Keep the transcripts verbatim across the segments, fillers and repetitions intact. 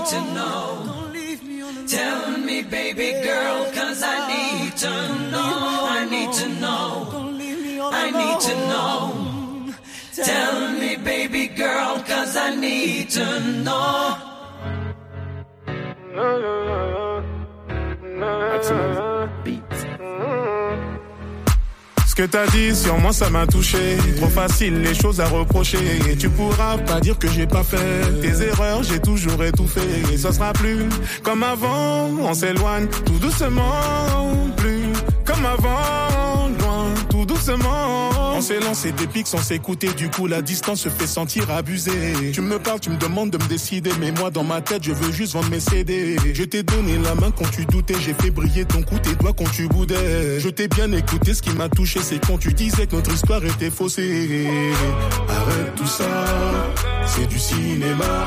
to know. Tell me, baby girl, cause I need to know. I need to know. I need to know. Tell me, baby girl, cause I need to know. Ce que t'as dit sur moi ça m'a touché. Trop facile les choses à reprocher. Et tu pourras pas dire que j'ai pas fait tes erreurs, j'ai toujours étouffé. Et ça sera plus comme avant. On s'éloigne tout doucement. Plus comme avant. Loin tout doucement. On s'est lancé des pics sans s'écouter. Du coup la distance se fait sentir abusée. Tu me parles, tu me demandes de me décider. Mais moi dans ma tête je veux juste vendre mes C D. Je t'ai donné la main quand tu doutais. J'ai fait briller ton cou, tes doigts quand tu boudais. Je t'ai bien écouté, ce qui m'a touché c'est quand tu disais que notre histoire était faussée. Arrête tout ça, c'est du cinéma.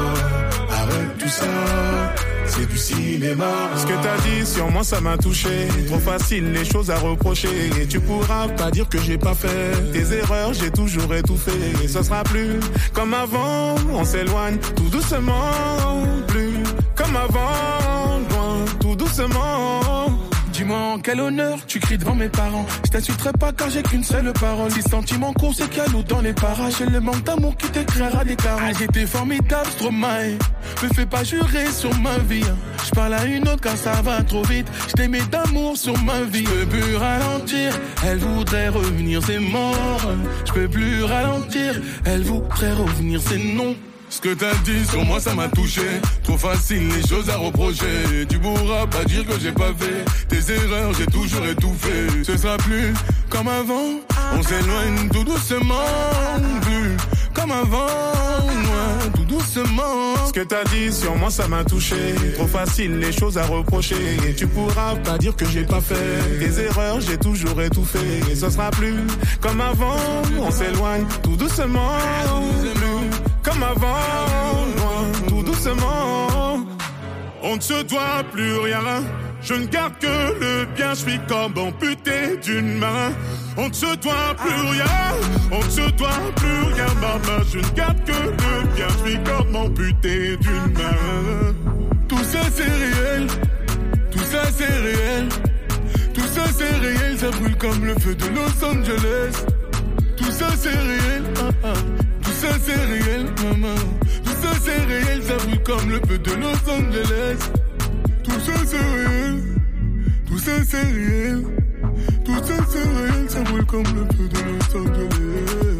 Arrête tout ça, c'est du cinéma. Ce que t'as dit sur moi ça m'a touché. Trop facile les choses à reprocher. Et tu pourras pas dire que j'ai pas fait tes erreurs, j'ai toujours étouffé. Et ce sera plus comme avant. On s'éloigne tout doucement. Plus comme avant. Loin tout doucement. Dis-moi en quel honneur tu cries devant mes parents. Je t'insulterai pas car j'ai qu'une seule parole. Si sentiments courts c'est qu'il y a loup dans les parages. C'est le manque d'amour qui t'éclairera des carreaux. Ah, j'étais formidable, Stromae. Me fais pas jurer sur ma vie. Je parle à une autre car ça va trop vite. Je t'aimais d'amour sur ma vie. Je peux plus ralentir, elle voudrait revenir, c'est mort. Je peux plus ralentir, elle voudrait revenir, c'est non. Ce que t'as dit sur moi ça m'a touché. Trop facile les choses à reprocher. Tu pourras pas dire que j'ai pas fait tes erreurs, j'ai toujours étouffé. Ce sera plus comme avant. On s'éloigne tout doucement. Plus comme avant. Loin tout doucement. Ce que t'as dit sur moi ça m'a touché. Trop facile les choses à reprocher. Et tu pourras pas dire que j'ai pas fait tes erreurs, j'ai toujours étouffé. Et ce sera plus comme avant. On s'éloigne tout doucement. Plus comme avant, loin, tout doucement. On ne se doit plus rien. Je ne garde que le bien. Je suis comme amputé d'une main. On ne se doit plus rien. On ne se doit plus rien, maman. Je ne garde que le bien. Je suis comme amputé d'une main. Tout ça c'est réel. Tout ça c'est réel. Tout ça c'est réel. Ça brûle comme le feu de Los Angeles. Tout ça c'est réel. Ah, ah. Tout ça c'est réel, maman. Tout ça c'est réel, ça brûle comme le feu de Los Angeles. Tout ça c'est réel. Tout ça c'est réel. Tout ça c'est réel, ça brûle comme le feu de Los Angeles.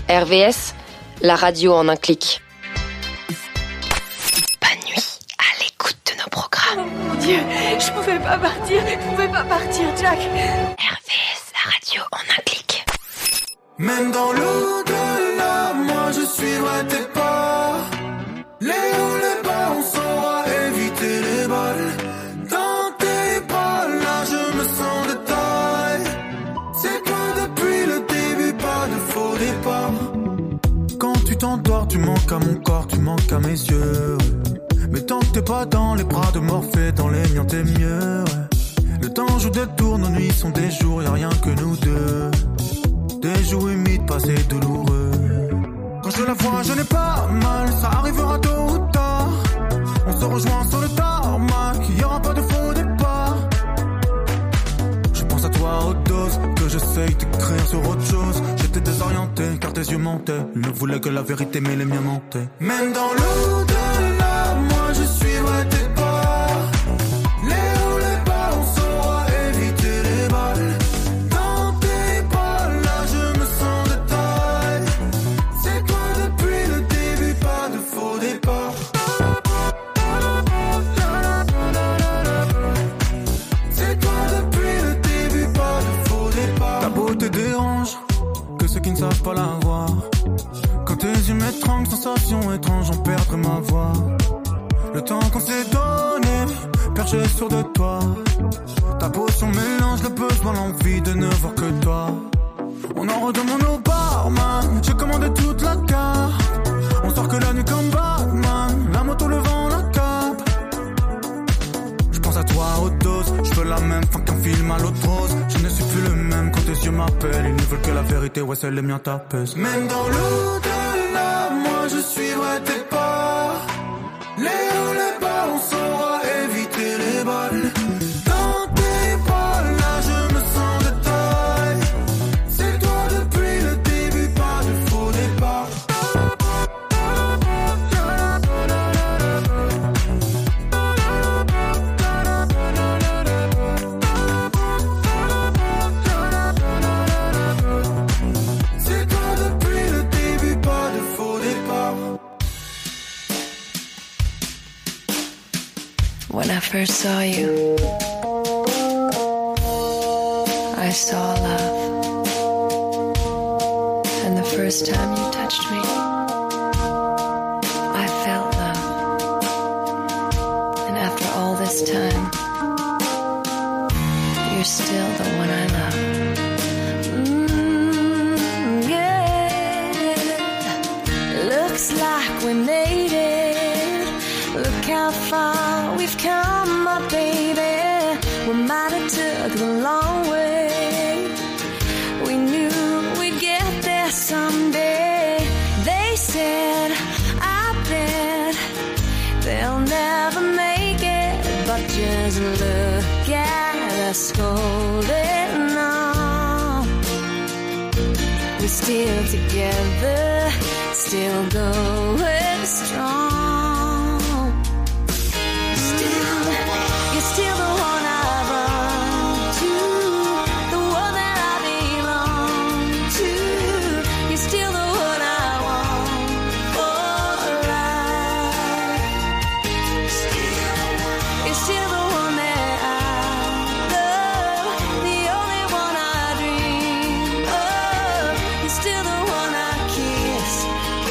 R V S, la radio en un clic. Bonne nuit à l'écoute de nos programmes. Oh mon Dieu, je pouvais pas partir, je pouvais pas partir, Jack. R V S, la radio en un clic. Même dans l'au-delà, moi je suivrai tes pas. Les hauts, les bas, on saura éviter les balles. Dans tes bras, là je me sens de taille. C'est toi depuis le début, pas de faux départ. Quand tu t'endors, tu manques à mon corps, tu manques à mes yeux. Mais tant que t'es pas dans les bras de Morphée, dans les miens t'es mieux. Le temps joue des tours, nos nuits sont des jours, y'a rien que nous deux. Des jours humides, passés douloureux. Quand je la vois, je n'ai pas mal, ça arrivera tôt ou tard. On se rejoint sur le tarmac, il y aura pas de faux départ. Je pense à toi haute dose, que j'essaye d'écrire sur autre chose. J'étais désorienté, car tes yeux mentaient. Ils ne voulaient que la vérité, mais les miens mentaient. Même dans l'au-delà, moi je suivrai tes pas. Les hauts, les bas, on saura éviter les balles. Dans tes bras, là je me sens de taille. C'est toi depuis le début, pas de faux départ. C'est toi depuis le début, pas de faux départ. Ta beauté dérange, que ceux qui ne savent pas la voir. Quand tes yeux m'étranglent, sensation étrange, j'en perdrai ma voix. Le temps qu'on s'est donné, perché sur de toi. Ta potion mélange le besoin, l'envie de ne voir que toi. On en redemande au barman, j'ai commandé toute la carte. On sort que la nuit comme Batman, la moto, le vent, la cape. Je pense à toi à haute dose, je veux la même fin qu'un film à l'autre rose. Je ne suis plus le même quand tes yeux m'appellent. Ils ne veulent que la vérité, ouais c'est les miens t'apaisent. Même dans l'au-delà, moi je suivrai tes pas. Les hauts, les bas, on saura éviter les balles. Dans tes bras, là je me sens de taille. C'est toi depuis le début, pas de faux départ. C'est toi depuis le début, pas de faux départ. When I first saw you, I saw love. And the first time you touched me, I felt love. And after all this time, you're still the one I love. Mm, yeah. Looks like we made it. Look how far we've come, my baby. We might have took the long way. We knew we'd get there someday. They said, I bet they'll never make it. But just look at us holding on. We're still together, still going strong. You're still the one I run to, the one that I belong to. You're still the one I want for life. You're still the one that I love, the only one I dream of. You're still the one I kiss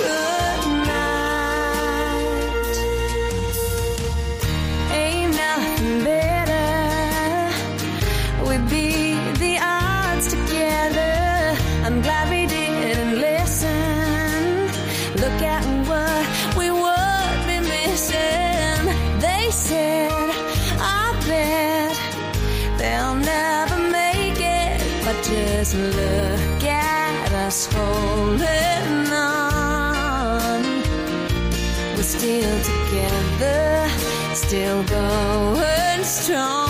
goodnight. Ain't nothing better. We beat the odds together. I'm glad we didn't listen. Look at what we would be missing. They said, I bet they'll never make it. But just look at us holding on. We're still together, still going strong.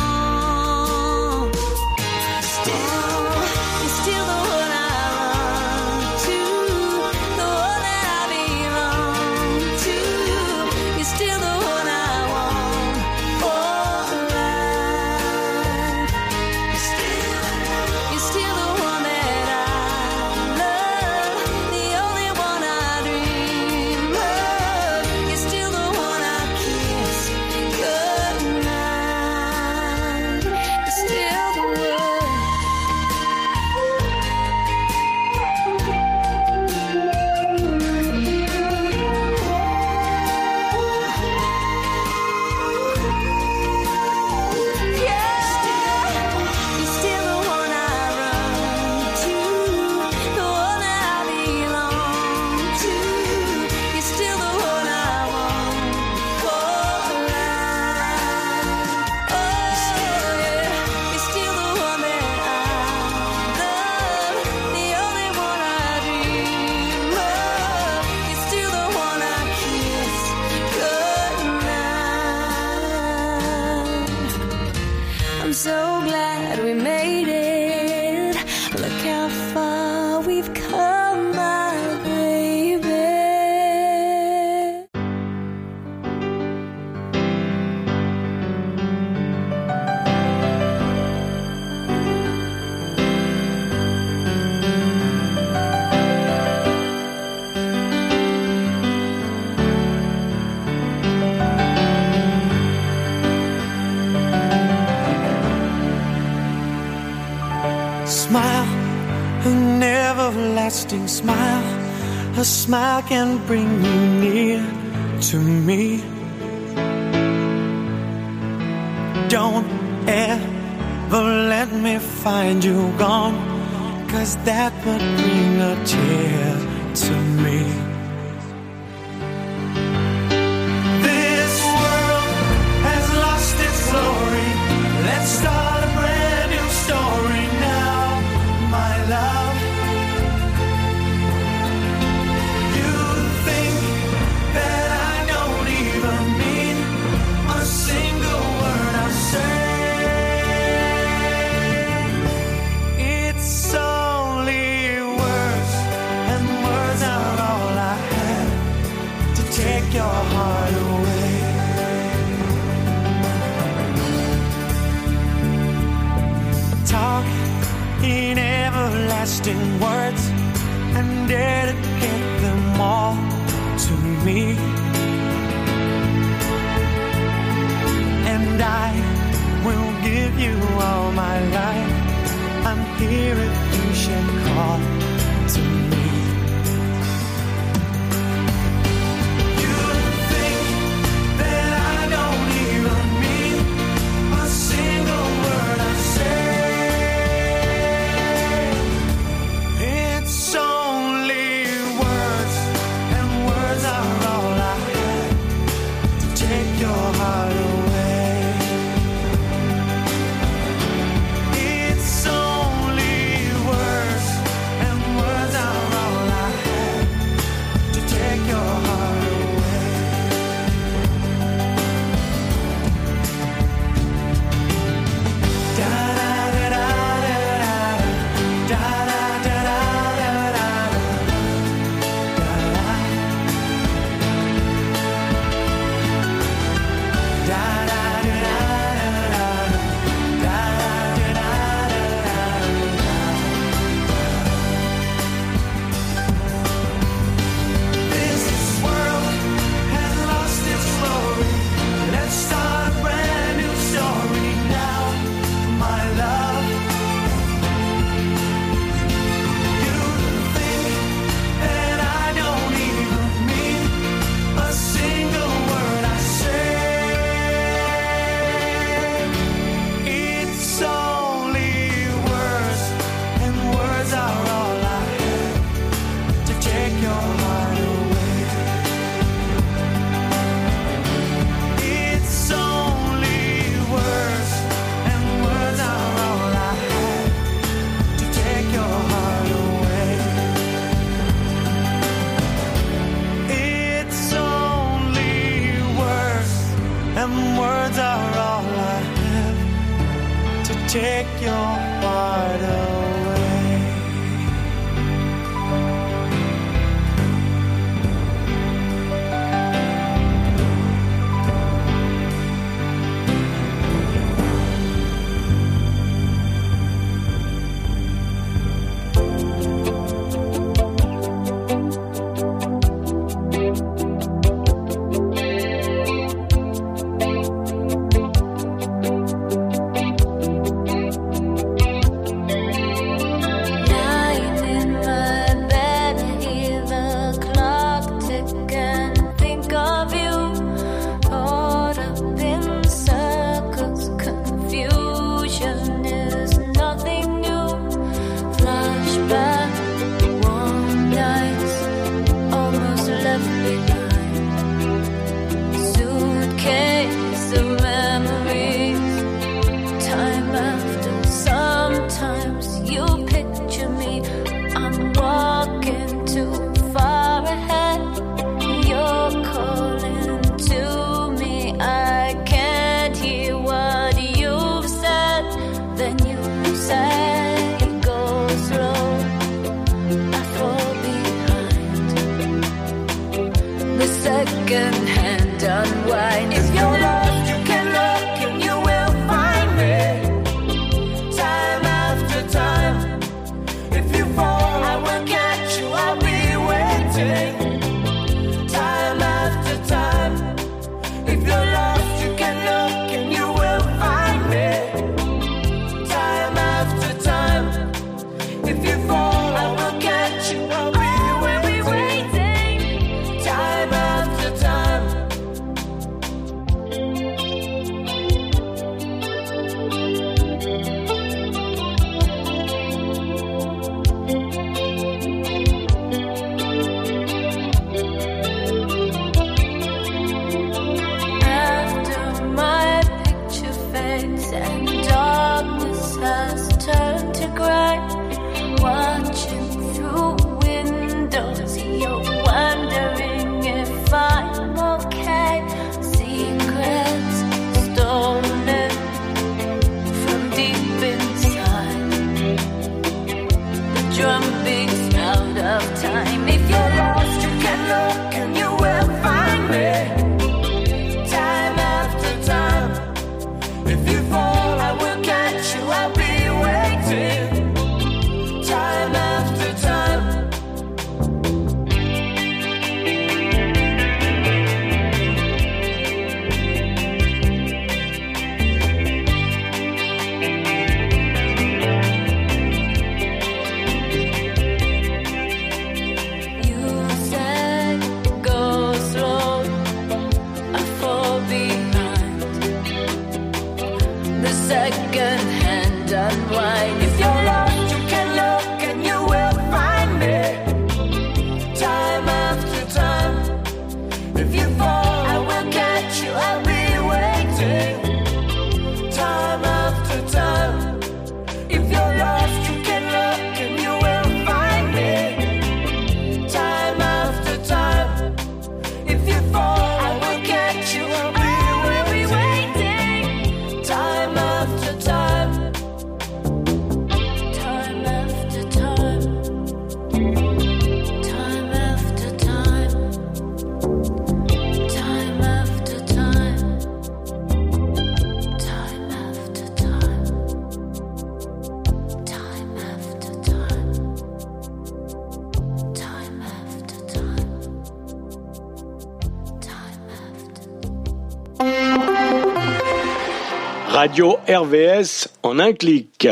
Still, you're still the one I run to, the one that I belong to. You're still the one I want for life. You're still, you're still the one that I love, the only an everlasting smile. A smile can bring you near to me. Don't ever let me find you gone, 'cause that would bring a tear to me. This world has lost its glory. Let's start a brand new story now, my love. You think that I don't even mean a single word I say. It's only words, and words are all I have to take your heart away. Talk in everlasting words and dedicate them all to me. And I will give you all my life. I'm here if you should call to me. You think that I don't even mean a single word I say. It's only words, and words are all I have to take your heart away. It's only words, and words are all I have to take your heart away. Da da da da da da da da da da da. This world has lost its glory. Let's start a brand new story now, my love. You think that I don't even mean a single word I say. It's only words, and words are all I have to take your heart away. It's only words, and words are all I have to take your heart away. It's only words, and words are all I have to take your heart away. from being out of time. If you're lost, you can look and you will find me. Time after time. If you fall, I will catch you. I'll be waiting. Time after time. Second hand unwind. If you're lost, you can look and you will find me. Time after time. If you fall, I will catch you. I'll be waiting. Time after time. If you're lost, you can look and you will find me. Time after time. If you fall, I will catch you. I'll be waiting. Time after time. Time after time. Time after time. Time after time. Time after time. Time after time. Time after time. Time after. Radio R V S en un clic.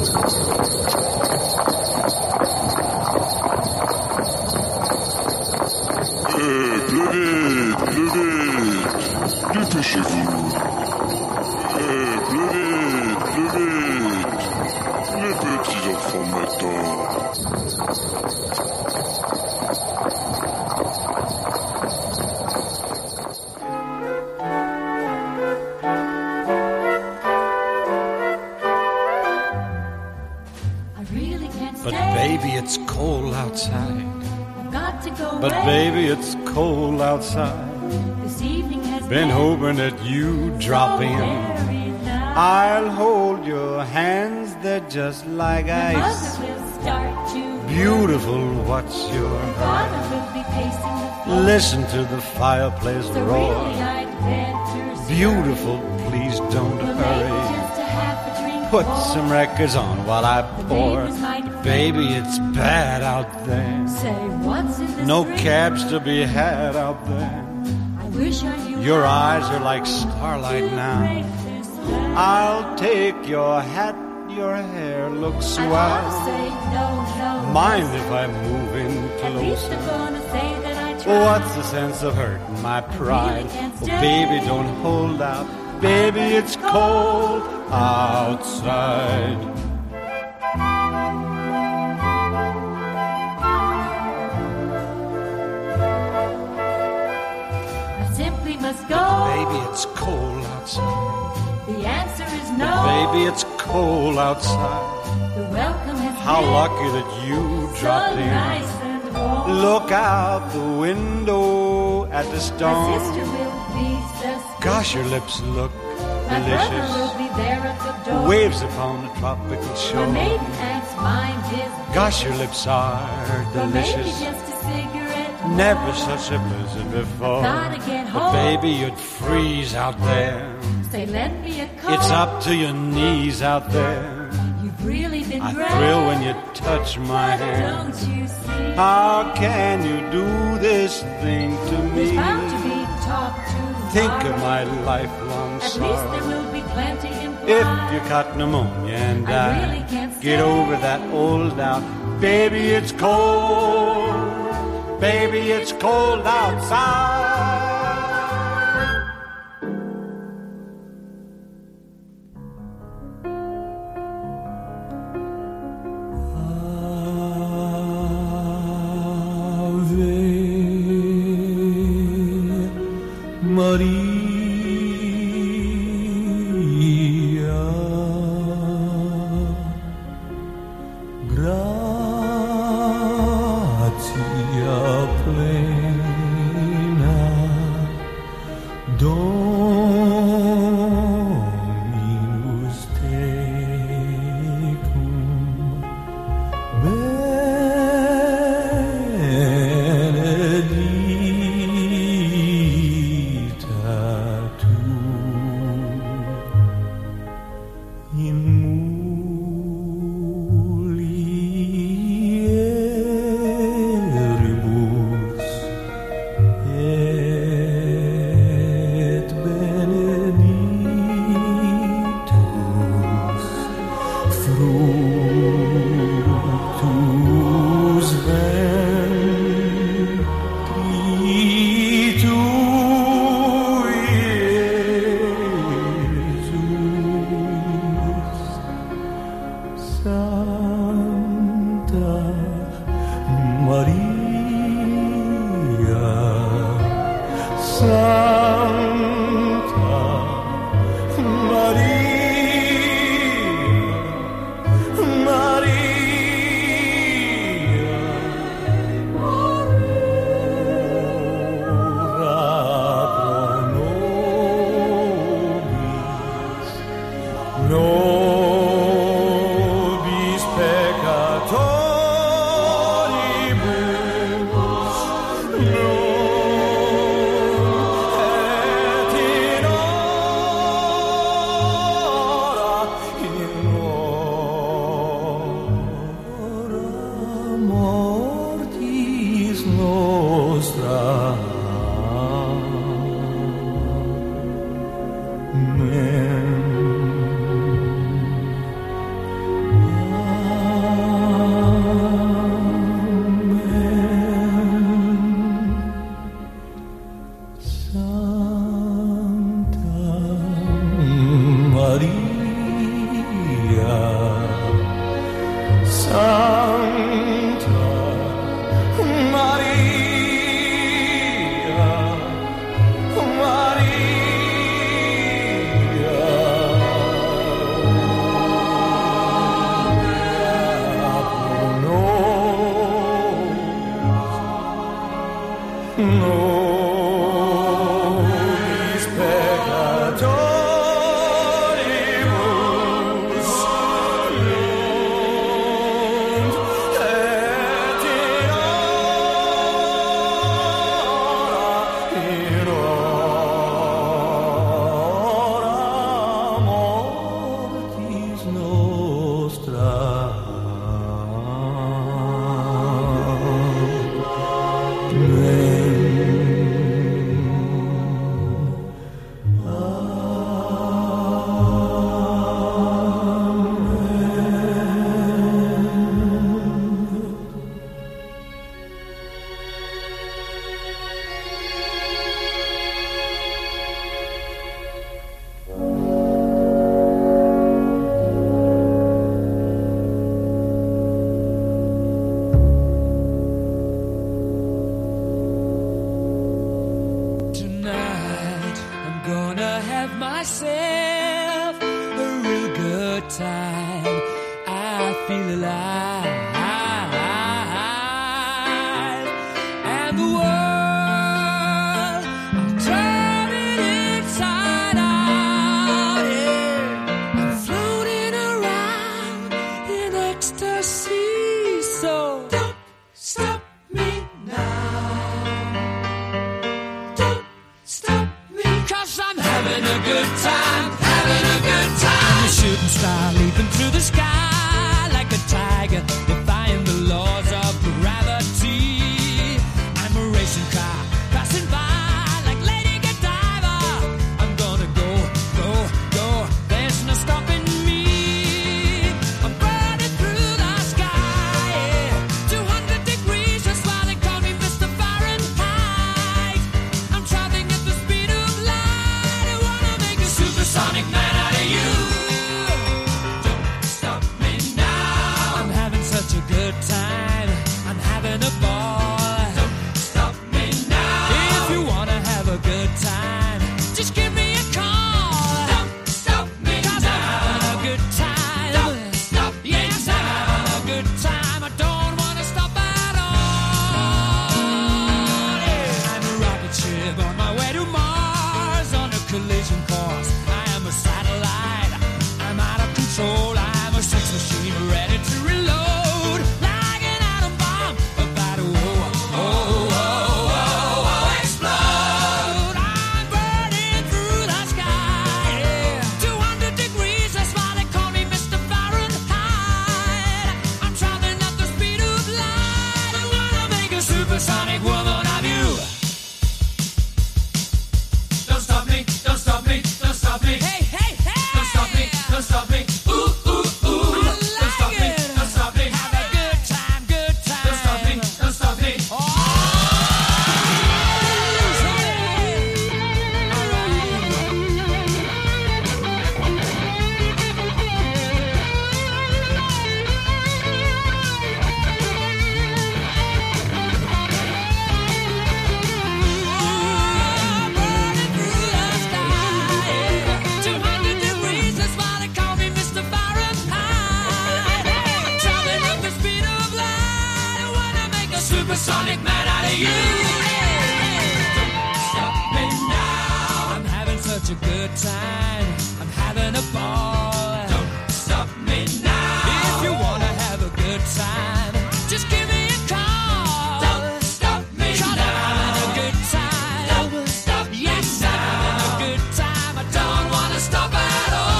Plus vite, plus vite, dépêchez-vous. Eh, plus vite, plus vite, les petits enfants m'attendent. I really can't But stay. baby, it's cold outside. I've got to go But away. baby, it's cold outside. This evening has Been hoping that you'd drop in. very nice. I'll hold your hands, they're just like My ice. mother will start to Beautiful, what's your father hurry? will be pacing the floor. Listen to the fireplace So roar. really I'd better start. Beautiful, please don't Well, maybe hurry. just a half a drink Put more. some records on while I The pour. neighbors might Baby, it's bad out there. say, what's in this No drink? cabs to be had out there. I wish I knew Your how eyes are like starlight to now. break this spell. I'll take your hat, your hair looks I wanna swell. say no, no. Mind if I move in At least I'm closer? gonna say that I tried. What's the sense of hurting my pride? can't Oh, stay. baby, don't hold out. Baby, it's cold outside. I simply must go. Baby, it's cold outside. The answer is no. Baby, it's cold outside. The welcome has How been lucky that you so dropped in. nice and warm. Look out the window at the My storm. sister will be suspicious. Gosh, your lips look My brother will delicious. be there at the door. Waves upon the tropical My shore. maiden aunt's mind is Gosh, your lips are but maybe delicious. just a cigarette more. Never such a blizzard before. Gotta get But home. baby, you'd freeze out there. Say, lend me a coat. It's up to your knees out there. You've really been I great. thrill when you touch my But hand. don't you see? How can you do this thing to There's bound to me? be talk to Think of my lifelong At least there sorrow. will be plenty in If you got pneumonia and I die, really can't get stay. over that old doubt. Baby, it's cold. Baby, it's cold outside. Maria, gratia plena, Dominus tecum, Maria, Santa Maria, Maria, ora pro nobis, nobis peccatoribus, nun et in hora, in hora mortis nostra. Nobis peccatoribus, nunc et in hora, in hora mortis nostra. Tonight I'm gonna have myself a real good time. I feel alive, and the world I'm turning inside out. Yeah, I'm floating around in ecstasy. So don't stop me now. Don't stop me, 'cause I'm having a good time, having a good time. I'm a shooting star leaping through the sky like a tiger, defying the laws of gravity. I'm a racing supersonic man out of you. Don't stop me now. I'm having such a good time. I'm having a ball. Don't stop me now. If you wanna have a good time, just give me a call. Don't stop me now. I'm having a good time. Don't stop me now. Yes, I'm having a good time. I don't wanna stop at all.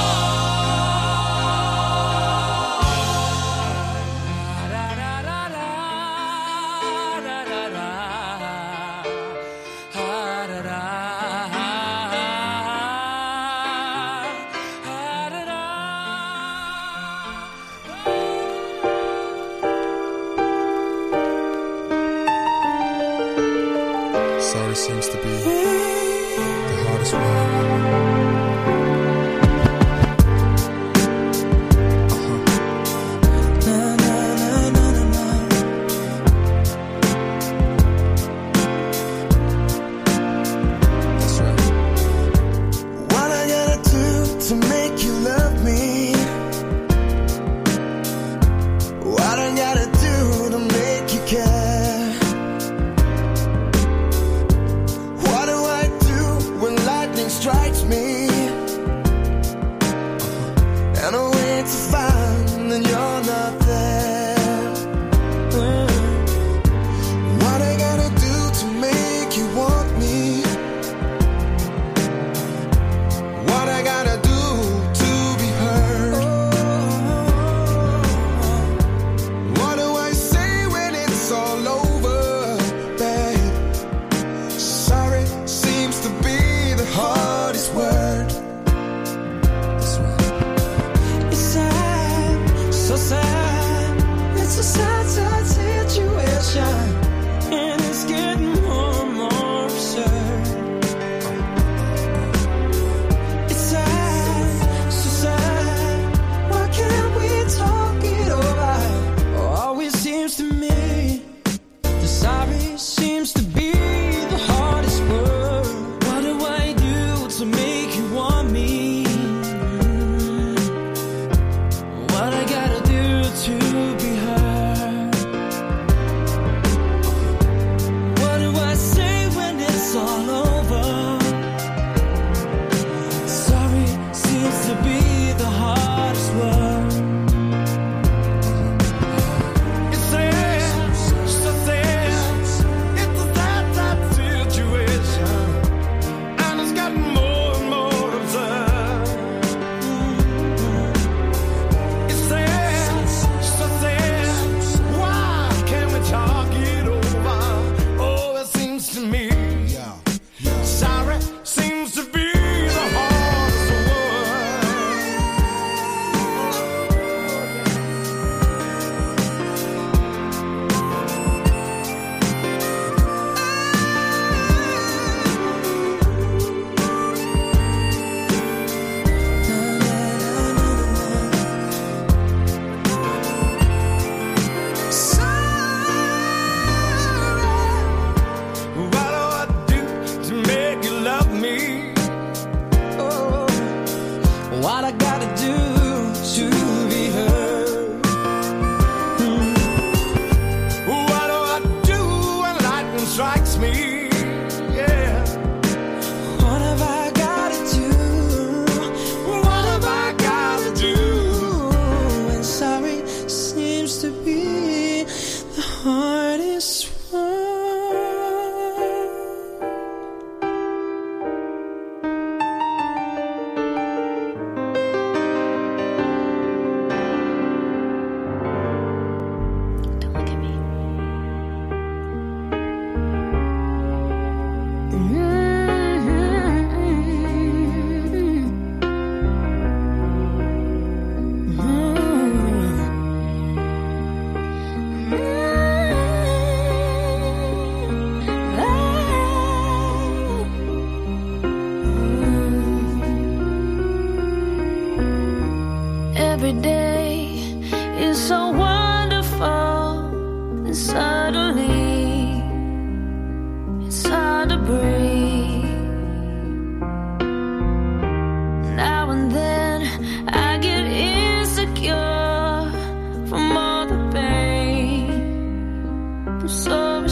Sorry seems to be the hardest word. Every day is so wonderful, and suddenly it's hard to breathe. Now and then I get insecure from all the pain. I'm so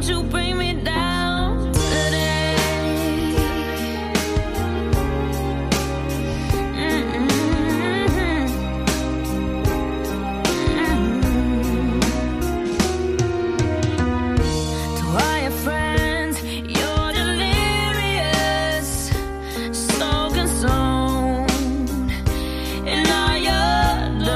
you bring me down today. Mm-mm. Mm-mm. To all your friends, you're delirious, so consumed in all your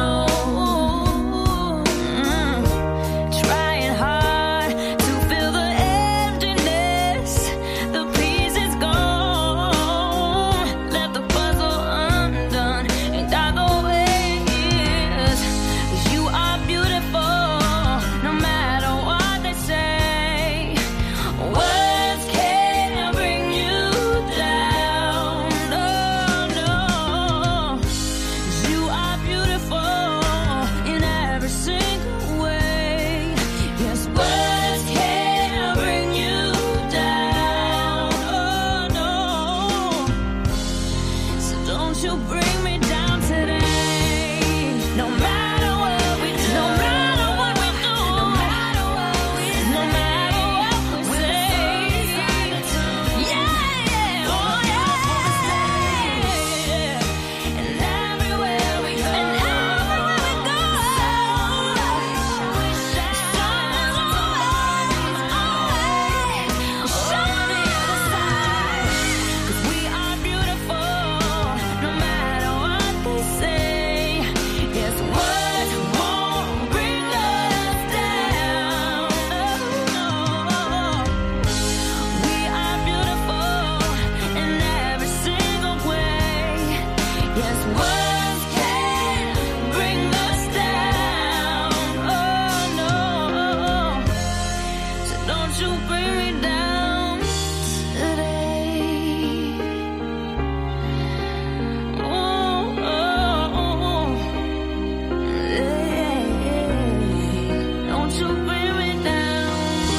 doom. Trying hard to fill the emptiness, the peace is gone. Left the puzzle undone and got the ways. 'Cause you are beautiful, no matter what they say. Words can't bring you down, no, no. 'Cause you are beautiful in every single way. Yes, words can't bring you down, oh no. So don't you bring me down today. No matter what we do, no matter what we do, no matter what we do, no matter what we say. Yeah, yeah, oh yeah. And everywhere we go, and everywhere we go, stars always, always show the other side. 'Cause we are beautiful, no matter what they say. Yes, words won't bring us down. Oh, no. We are beautiful in every single way. Yes, words can bring us down. Oh no. So don't you bring me down today. Oh, oh, oh. Yeah. Don't you bring me down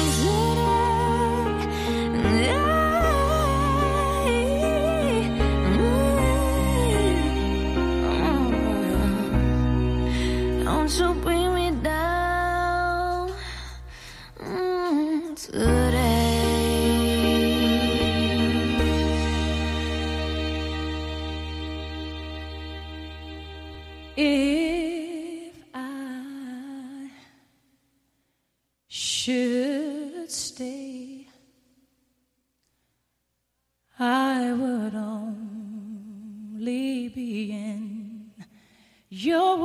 today. Don't you bring me down mm, today. If I should stay, I would only be in your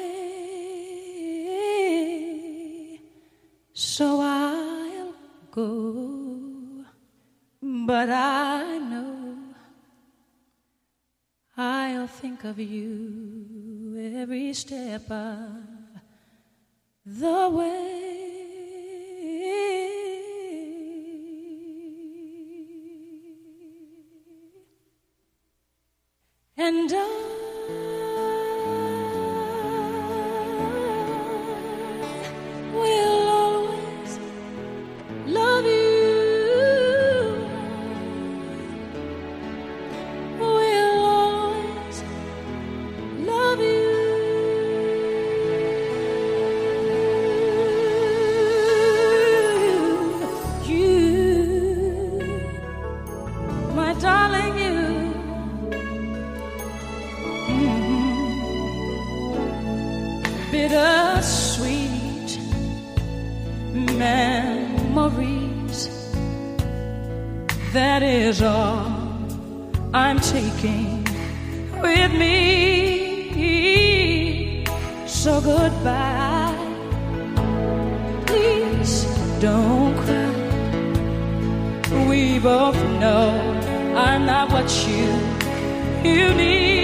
way. So I'll go, but I know I'll think of you every step of the way. And I will always love you. Will always love you. You, my darling, you. Bittersweet memories, that is all I'm taking with me. So goodbye, please don't cry. We both know I'm not what you, you need.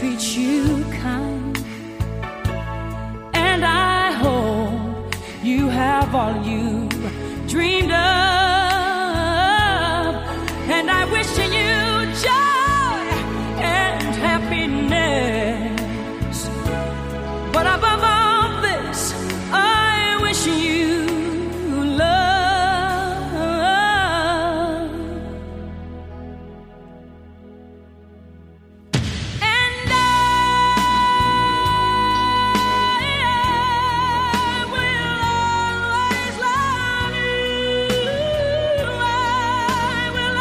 treats you kind. And I hope you have all you dreamed of. And I wish you joy and happiness. But above all this, I wish you love. And I will always love you. I will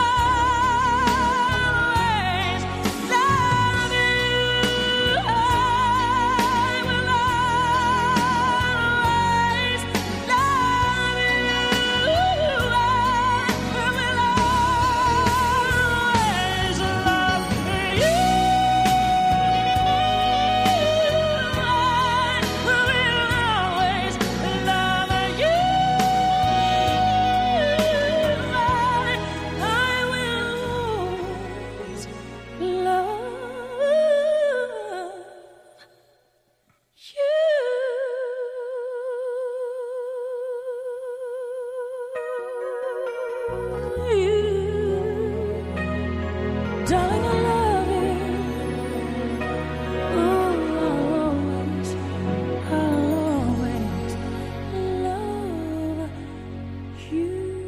always love you. I will always love you. I will always love you. Darling, I love you. Ooh, always, always love you.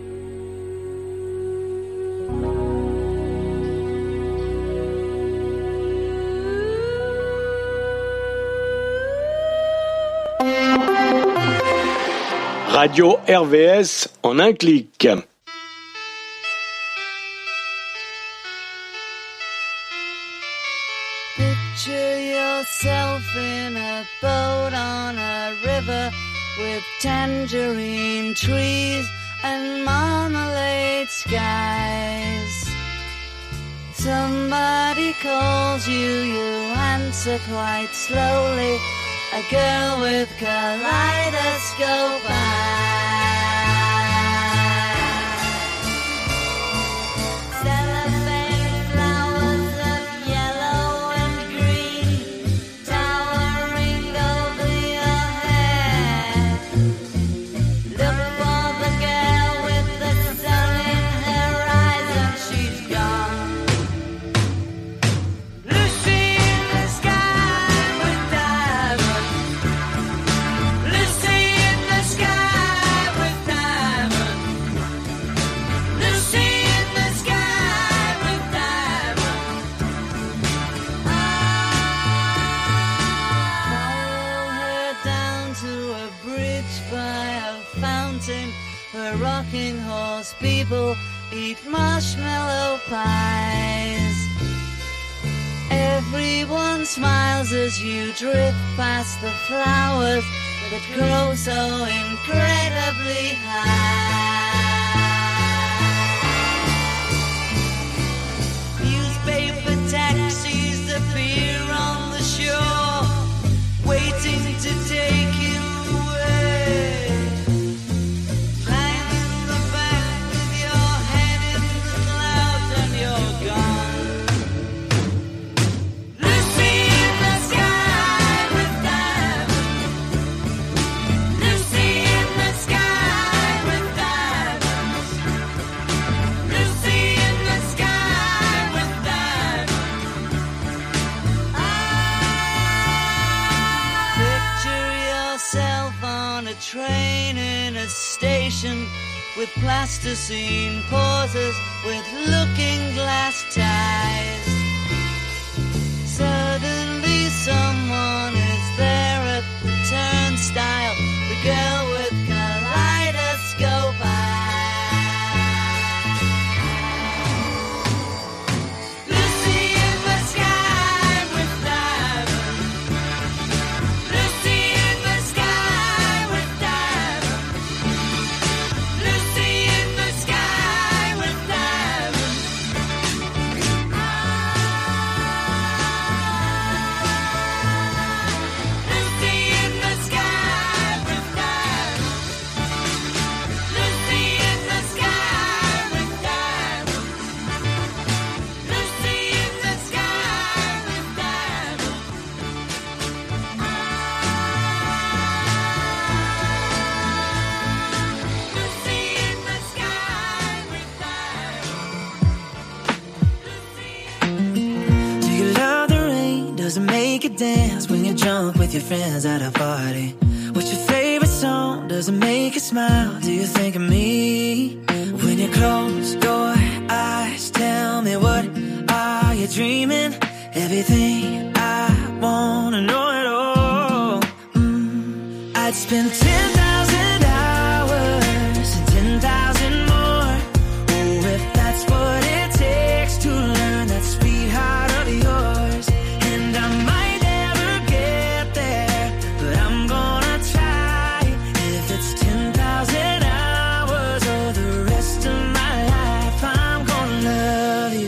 Radio R V S en un clic. Picture yourself in a boat on a river with tangerine trees and marmalade skies. Somebody calls you, you answer quite slowly. A girl with kaleidoscope eyes. Cellophane flowers of yellow and green towering over your head. Look for the girl with the sun in her eyes and she's gone. Lucy in the sky with diamonds. Lucy in the sky with diamonds. Lucy in the sky with diamonds. Follow her down to a bridge by a fountain where rocking horse people eat marshmallow pies. Everyone smiles as you drift past the flowers that grow so incredibly high. Newspaper taxis appear on the shore, waiting to take you away. Climb in the back with your head in the clouds and you're gone. Lucy in the sky with diamonds. Lucy in the sky with diamonds. Lucy in the sky with diamonds. Picture yourself on a train in a station with plasticine pauses with looking glass ties. Suddenly someone is there at the turnstile, the girl with kaleidoscope eyes. Lucy in the sky with diamonds. Lucy in the sky with diamonds. Lucy in the sky with diamonds. does it make you dance when you're drunk with your friends at a party? What's your favorite song? Does it make you smile? Do you think of me? When you close your eyes, tell me what are you dreaming? Everything I wanna know it all. mm, I'd spend ten thousand hours and ten thousand more. Oh, if that's what it takes to learn that sweetheart of yours. And I might never get there, but I'm gonna try. If it's ten thousand hours or the rest of my life, I'm gonna love you.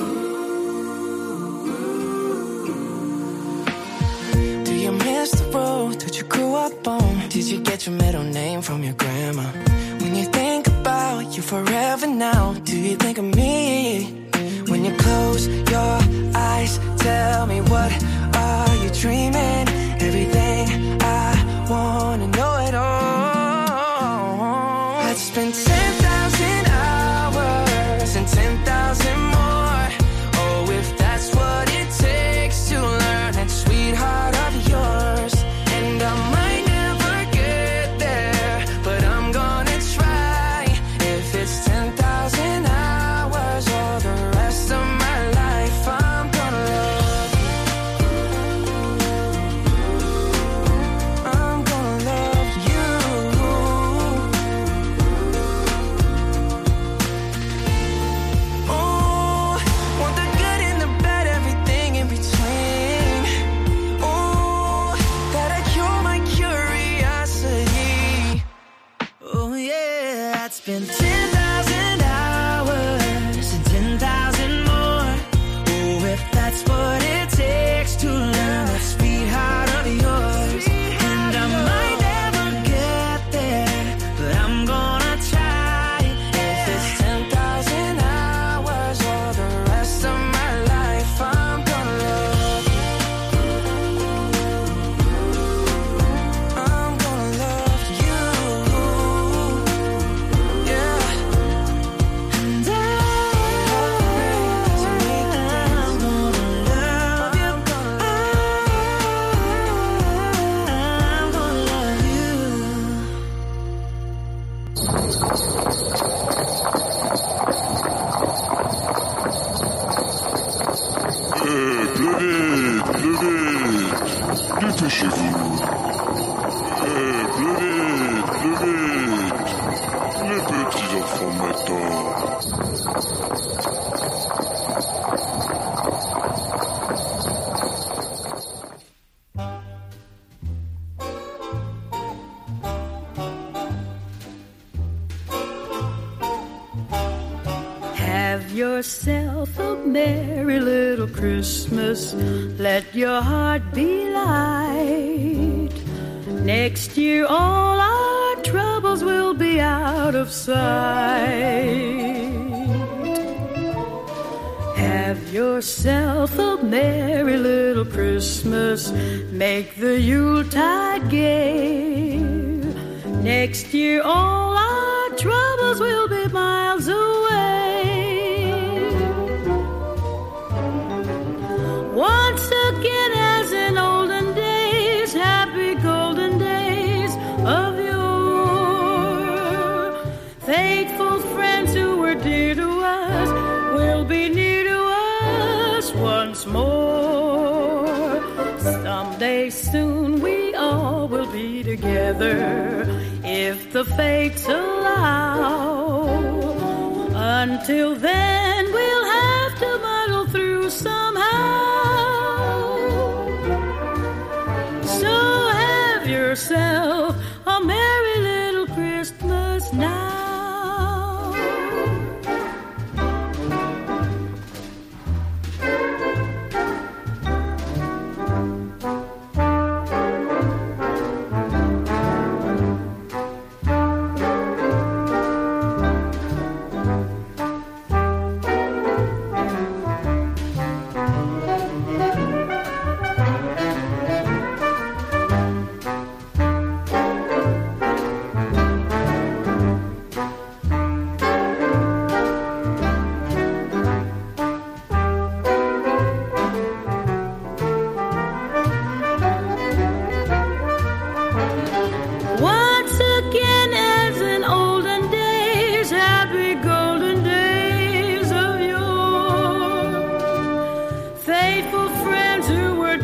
Do you miss the road that you grew up on? Did you get your middle name from your grandma? When you think about you forever now, do you think of me? When you close your eyes, tell me what are you dreaming? Everything I wanna know it all. I'd spend ten thousand hours and ten thousand more. Oh, if that's what it takes to learn that sweetheart of yours. And I might never get there, but I'm gonna try. If it's ten thousand hours or the rest of my life, I'm gonna love you. I'm gonna love you. Oh, want the good and the bad, everything in between. Oh, gotta cure my curiosity. Oh yeah, I'd spend ten thousand hours and ten thousand more. Oh, if that's what it takes to learn that sweetheart of yours. And I might never get there, but I'm gonna try. If it's ten thousand hours or the rest of my life, I'm gonna love you. I'm gonna love you. Yeah. And I, I'm gonna love you. I'm gonna love you. Eh, plus vite, plus vite. Dépêchez-vous. Eh, plus vite, plus vite. Les petits enfants m'attendent. Have yourself a merry little Christmas. Let your heart be light. Next year all our troubles will be out of sight. Have yourself a merry little Christmas. Make the Yuletide gay. Next year all our troubles will be miles away. Once again as in olden days, happy golden days of yore. Faithful friends who were dear to us will be near to us once more. Someday soon we all will be together if the fates allow. Until then we'll have to muddle through somehow. So have yourself a merry little Christmas now.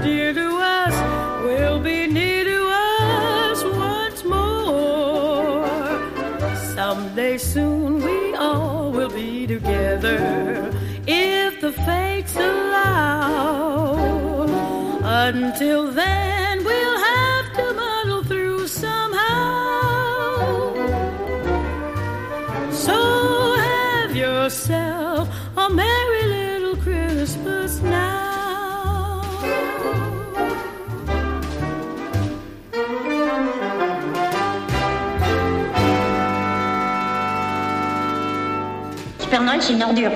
dear to us will be near to us once more. Someday soon we all will be together if the fates allow. Until then we'll have to muddle through somehow. So have yourself a merry little Christmas now. Super Noël, c'est une ordure.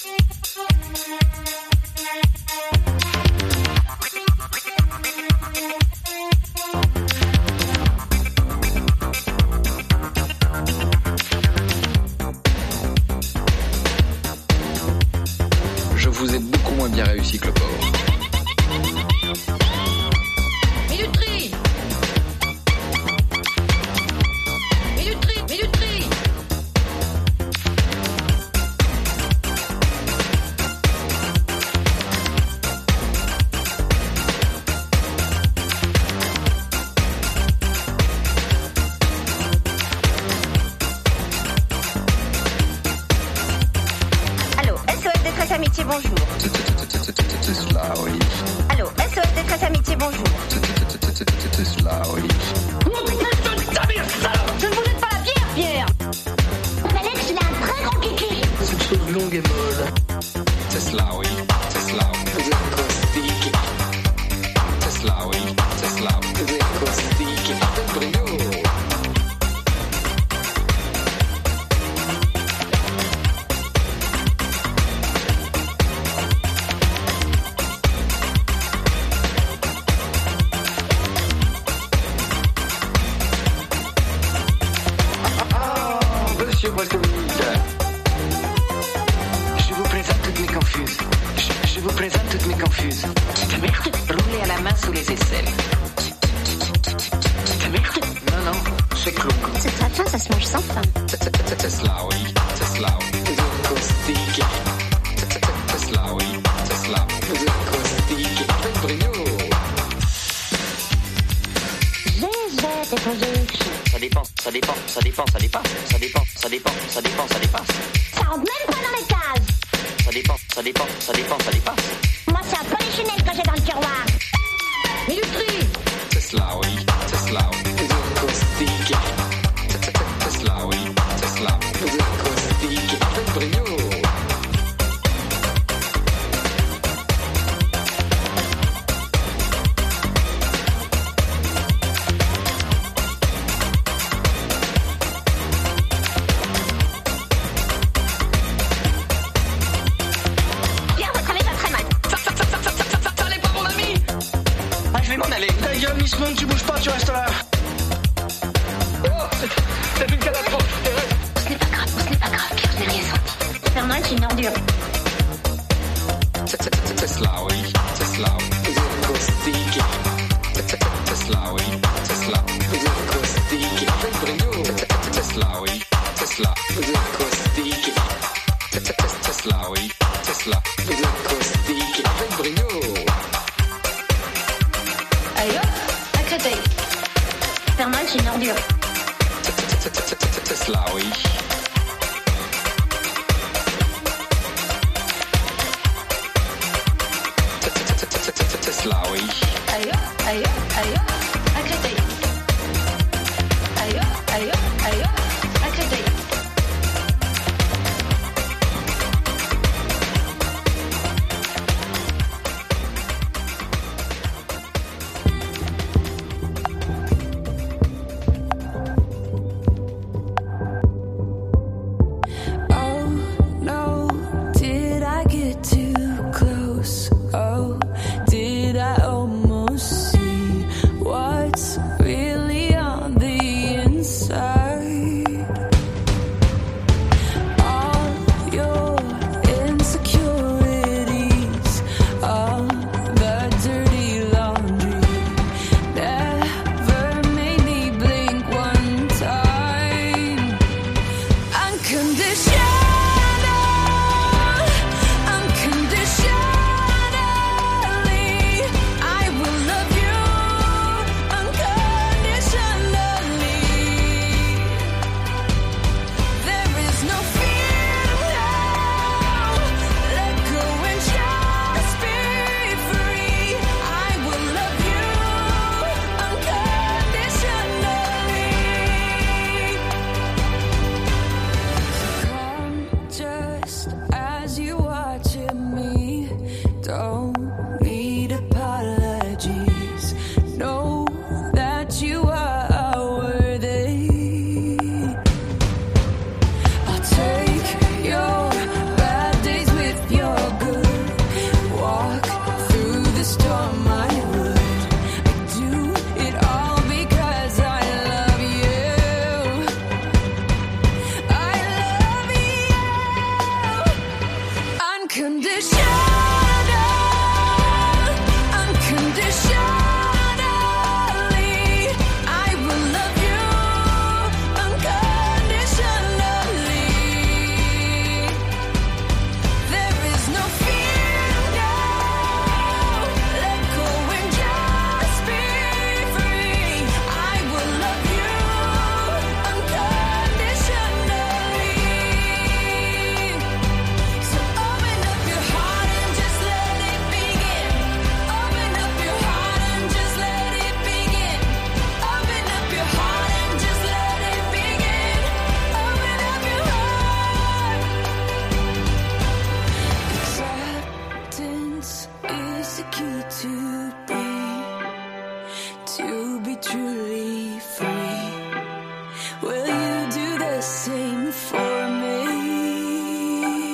Je vous ai beaucoup moins bien réussi que le pauvre. Minuterie. Minuterie, minuterie. Allô, S O S Détresse Amitié, bonjour. C'est cela, oui. Allô, S O S Détresse Amitié, bonjour. C'est cela, oui. Oh putain de ta mère, salope! Je ne vous laisse pas la bière, Pierre! Alex, il a un très grand kiki! C'est une chose longue et molle. C'est cela, oui. C'est cela, oui. C'est acoustique. C'est cela, oui. C'est cela, oui. C'est acoustique. C'est brio. Monsieur Boltonide, je vous présente toutes mes confuses. Je, je vous présente toutes mes confuses. Petite merde, roulez à la main sous les aisselles. Petite merde. Non, non, c'est clou. C'est très fin, ça se mange sans fin. C'est cela, oui. C'est cela, oui. C'est acoustique. C'est cela, oui. C'est cela. C'est acoustique. C'est brio. J'ai des positions. Ça dépend, ça dépend, ça dépend, ça dépend, ça dépend, ça dépend, ça dépend, ça dépasse. Ça rentre même pas dans les cases. Ça dépend, ça dépend, ça dépend, ça dépasse. Moi, c'est un polichinelle que j'ai dans le tiroir. Minuterie. C'est cela, oui. C'est cela, oui. C'est acoustique. C'est cela, oui. C'est cela. C'est acoustique. C'est brio. Pierre, votre ami va très mal. Ça, ça, ça, ça, ça, ça, ça, ça allait pas, mon ami. Ah, je vais m'en aller. Ta gueule, Miss Moon, tu bouges pas, tu restes là. Oh, c'est une catastrophe. Ce n'est pas grave, ce n'est pas grave, Pierre, je n'ai rien senti. Super Noël, c'est une ordure. C'est- c'est- c'est- C'est cela, oui. C'est cela, oui. C'est acoustique. C'est- c'est- C'est cela, oui. C'est cela. C'est acoustique. C'est brio. C'est- c'est- C'est cela, oui. C'est cela. C'est acoustique. C'est- c'est- C'est cela, oui. C'est cela. C'est acoustique. C'est brio. Allez hop, à Créteil. Super Noël, c'est une ordure. C'est- c'est- c'est- c'est- c'est- C'est cela, oui. C'est- c'est- c'est- c'est- c'est- C'est cela, oui. Allez hop, allez hop, allez hop, à Créteil. Allez hop, allez hop, allez hop, à Créteil. Oh no, did I get too close? Oh, did I almost see what Don't need apologies. Know that you are worthy. I'll take your bad days with your good. Walk through the storm, I would. I do it all because I love you. I love you unconditionally.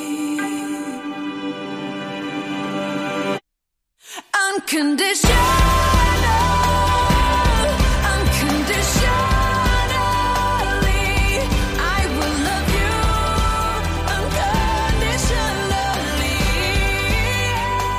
Condition